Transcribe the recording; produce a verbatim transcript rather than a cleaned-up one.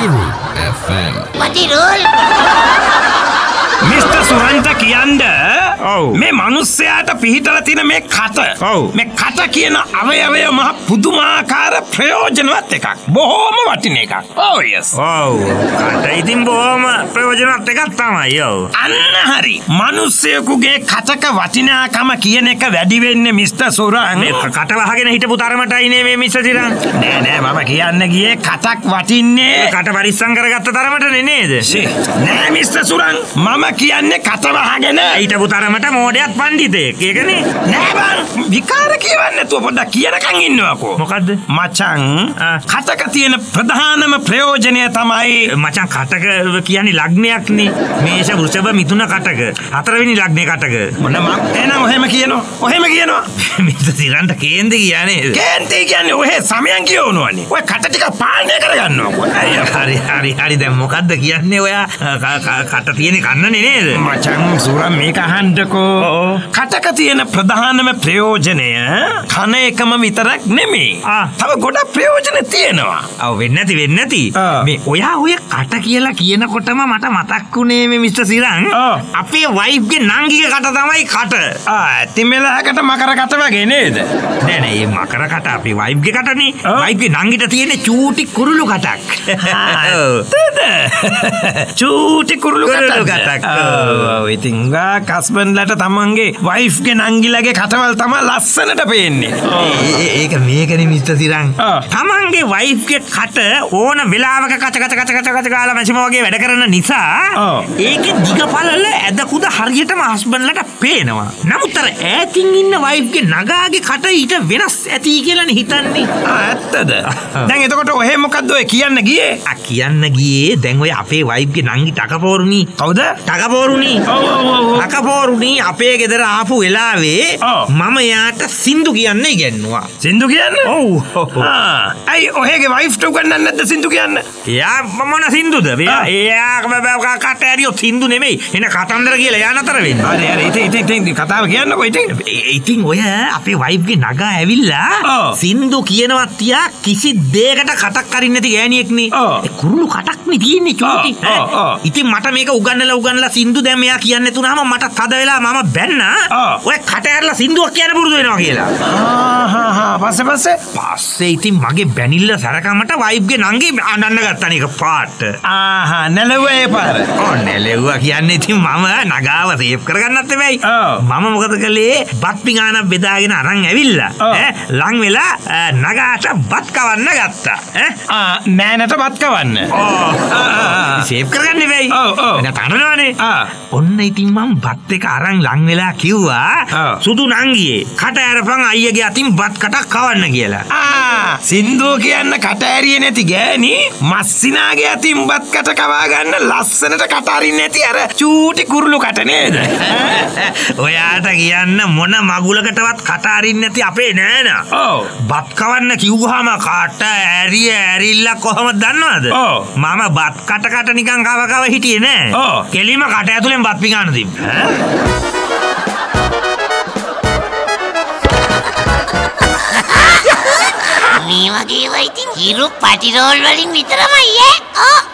Wadiru F M. Wadirul. Mister සුරන්ට කියන්න මේ මිනිස්සයාට පිහිටලා තියෙන මේ කට මේ කට කියන අවයවය මහ පුදුමාකාර ප්‍රයෝජනවත් එකක්. බොහොම වටින එකක්. ඔව් යස්. ඔව්. කට ඉතින් බොහොම ප්‍රයෝජනවත් එකක් තමයි. ඔව්. අන්න හරි. මිනිස්සෙකුගේ කටක වටිනාකම කියන එක වැඩි වෙන්නේ මිස්ටර් සුරන්. මේ කට වහගෙන හිටපු තරමටයි නේ මේ මිස්ටර් සිරන්. නෑ නෑ මම කියන්න ගියේ කටක් වටින්නේ කට පරිස්සම් කරගත්ත තරමටනේ නේද? නෑ මිස්ටර් සුරන් මම කියන්නේ කට වහගෙන හිටපු තරමට මෝඩයක් පණ්ඩිතෙක්. ඒකනේ. නෑ බං විකාර කියවන්නේ නැතුව පොඩ්ඩක් කියනකන් ඉන්නවකෝ. මොකද්ද? මචං කටක තියෙන ප්‍රධානම ප්‍රයෝජනය තමයි මචං කටක කියන්නේ ලග්නයක්නේ. මේෂ වෘෂභ මිථුන කටක. හතරවෙනි ලග්නේ කටක. මොන මම එහෙනම් ඔහෙම කියනවා. ඔහෙම කියනවා. මිස්ටර් සිරන්ට කේන්ද කියන්නේ. කේන්ති කියන්නේ ඔහෙ සමයන් කියවනවනේ. ඔය කට ටික පාලනය කරගන්නවකෝ. හරි හරි හරි දැන් මොකද්ද කියන්නේ ඔයා කට තියෙන කන්නනේ නේද? මචං සුරන් මේක අහන්නකෝ. කටක තියෙන ප්‍රධානම ප්‍රයෝජනය කන එකම විතරක් නෙමෙයි. තව ගොඩක් ප්‍රයෝජන තියෙනවා. ඔව් වෙන්නේ නැති වෙන්නේ නැති. මේ ඔයා ඔය කට කියලා කියනකොටම මට මතක් වුණේ මේ මිස්ටර් සිරන්. අපේ වයිෆ්ගේ නංගිගේ කට තමයි කට. ආ තිමෙලහකට මකර කට වගේ නේද? නෑ නෑ මේ මකර කට අපේ වයිෆ්ගේ කටනේ. වයිෆ්ගේ නංගිට තියෙන චූටි කුරුළු කටක්. චූටි කුරුළු කටක්. ඔව් ඉතින් ගා හස්බන්ඩ්ලාට තමන්ගේ වයිෆ්ගේ නංගිලාගේ කටවල් තමයි ලස්සනට පේන්නේ. ඒක මේකනේ මිස්ටර් සිරන්. තමන්ගේ වයිෆ්ගේ කට ඕන වෙලාවක කච කච කච කච කච ගාලා මැෂිම වගේ වැඩ කරන නිසා ඒකේ දිගපළල ඇද කුද හරියටම හස්බන්ඩ්ලාට පේනවා. නමුත් අර ඈතින් ඉන්න වයිෆ්ගේ නගාගේ කට ඊට වෙනස් ඇති කියලානේ හිතන්නේ. ආ ඇත්තද? දැන් එතකොට ඔහෙ මොකද්ද ඔය කියන්න ගියේ? ආ කියන්න ගියේ දැන් ඔය අපේ වයිෆ්ගේ නංගි ටකපෝරුනි. කවුද? ටකපෝරුනි. ඔව් ඔව් ඔව්. ටකපෝරුනි අපේ ගෙදර ආපු වෙලාවේ මම යාට සින්දු කියන්න ඉගෙනුවා. සින්දු කියන්න? ඔව්. ආ අයි ඔහෙගේ වයිෆ්ට උගන්නන්නේ නැද්ද සින්දු කියන්න? යා මොන සින්දුද? එයා කට ඇරියොත් සින්දු නෙමෙයි. එන කතන්දර කියලා යා නතර වෙන්නේ. හරි හරි ඉතින් ඉතින් ඉතින් කතාව කියන්නකෝ ඉතින්. ඉතින් ඔය අපේ වයිෆ්ගේ නගා ඇවිල්ලා සින්දු කියනවත් තියා කිසි දෙයකට කටක් අරින්න නැති ගෑණියෙක්නේ. ඒ කුරුළු කටක් නේ තියෙන්නේ චූටි. ඉතින් මට මේක උගන්නලා උගන්නලා සින්දු දැන් මෙයා කියන්නේ තුනම මට තද වෙලා මම බැන්නා. ඔය කට ඇරලා සින්දුවක් කියන්න පුරුදු වෙනවා කියලා. ආ හා හා පස්සේ පස්සේ පස්සේ ඉතින් මගේ බැනිල්ල සරකමට වයිෆ්ගේ නංගි අඬන්න ගත්තානේ එක පාට. ආහා නැලුවා ඒ පාර. ඔව් නැලුවා කියන්නේ ඉතින් මම නගාව සේව් කරගන්නත් එපැයි. මම මොකද කළේ බත් පිඟානක් බෙදාගෙන අරන් ඇවිල්ලා ඈ ලං වෙලා නගාට බත් කවන්න ගත්තා. ඈ ආ මෑනට බත් කවන්න. ඔව් සේව් කරගන්න එපැයි. ඔව් ඔව් එන තනනවනේ. ඔන්න ඉතින් මම බත් එක අරන් ලං වෙලා කිව්වා සුදු නංගියේ කට ඇරපන් අයියගේ අතින් බත් කටක් කවන්න කියලා. ආ සින්දුව කියන්න කට ඇරියේ නැති ගෑණි මස්සිනාගේ අතින් බත් කට කවා ගන්න ලස්සනට කට අරින්නේ නැති අර චූටි කුරුළු කට නේද? ඔයාට කියන්න මොන මගුලකටවත් කට අරින්නේ නැති අපේ නෑනා. ඔව් බත් කවන්න කිව්වහම කට ඇරිය ඇරිල්ල කොහොමද දන්නවද? මම බත් කට කට නිකන් කව කව හිටියේ නෑ. කෙලිම කට ඇතුලෙන් බත් පිඟාන තිබ්බා. මේ වගේ ඒවා ඉතින් හිරු පටිරෝල් වලින් විතරමයි ඈ.